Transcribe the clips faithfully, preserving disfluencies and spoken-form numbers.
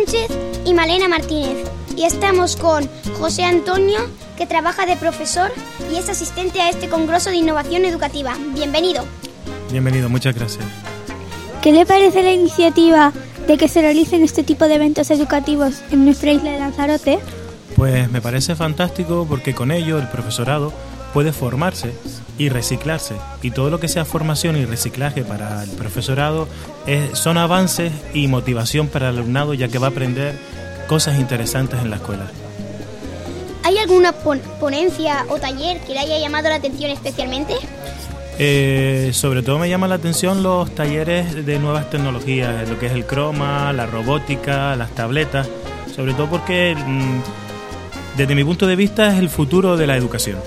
Sánchez y Malena Martínez. Y estamos con José Antonio, que trabaja de profesor y es asistente a este Congreso de Innovación Educativa. Bienvenido. Bienvenido, muchas gracias. ¿Qué le parece la iniciativa de que se realicen este tipo de eventos educativos en nuestra isla de Lanzarote? Pues me parece fantástico porque con ello el profesorado puede formarse y reciclarse, y todo lo que sea formación y reciclaje para el profesorado es, son avances y motivación para el alumnado, ya que va a aprender cosas interesantes en la escuela. ¿Hay alguna pon- ponencia o taller que le haya llamado la atención especialmente? Eh, sobre todo me llama la atención los talleres de nuevas tecnologías, lo que es el croma, la robótica, las tabletas, sobre todo porque mmm, desde mi punto de vista es el futuro de la educación.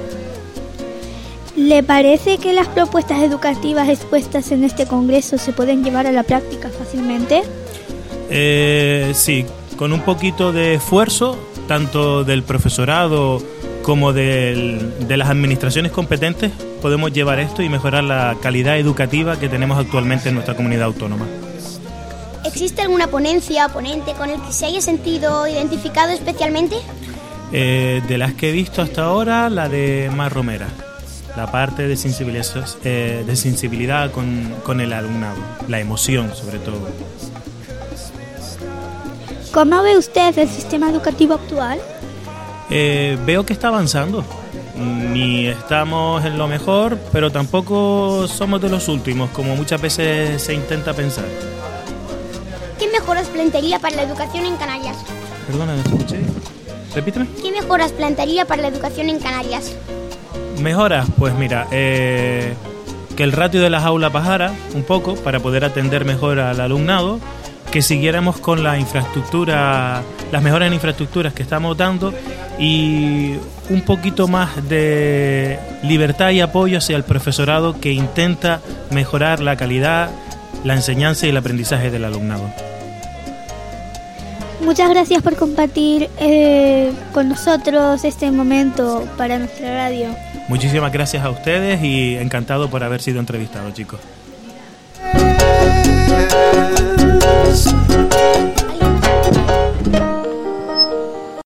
¿Le parece que las propuestas educativas expuestas en este congreso se pueden llevar a la práctica fácilmente? Eh, sí, con un poquito de esfuerzo, tanto del profesorado como del, de las administraciones competentes, podemos llevar esto y mejorar la calidad educativa que tenemos actualmente en nuestra comunidad autónoma. ¿Existe alguna ponencia o ponente con el que se haya sentido identificado especialmente? Eh, de las que he visto hasta ahora, la de Mar Romera, la parte de sensibilidad, eh, de sensibilidad con, con el alumnado, la emoción sobre todo. ¿Cómo ve usted el sistema educativo actual? Eh, veo que está avanzando. Ni estamos en lo mejor, pero tampoco somos de los últimos, como muchas veces se intenta pensar. ¿Qué mejoras plantearía para la educación en Canarias? Perdona, ¿me escuché? Repíteme. ¿Qué mejoras plantearía para la educación en Canarias? Mejoras, pues mira, eh, que el ratio de las aulas bajara un poco para poder atender mejor al alumnado, que siguiéramos con la infraestructura, las mejores infraestructuras que estamos dando y un poquito más de libertad y apoyo hacia el profesorado que intenta mejorar la calidad, la enseñanza y el aprendizaje del alumnado. Muchas gracias por compartir eh, con nosotros este momento para nuestra radio. Muchísimas gracias a ustedes y encantado por haber sido entrevistado, chicos.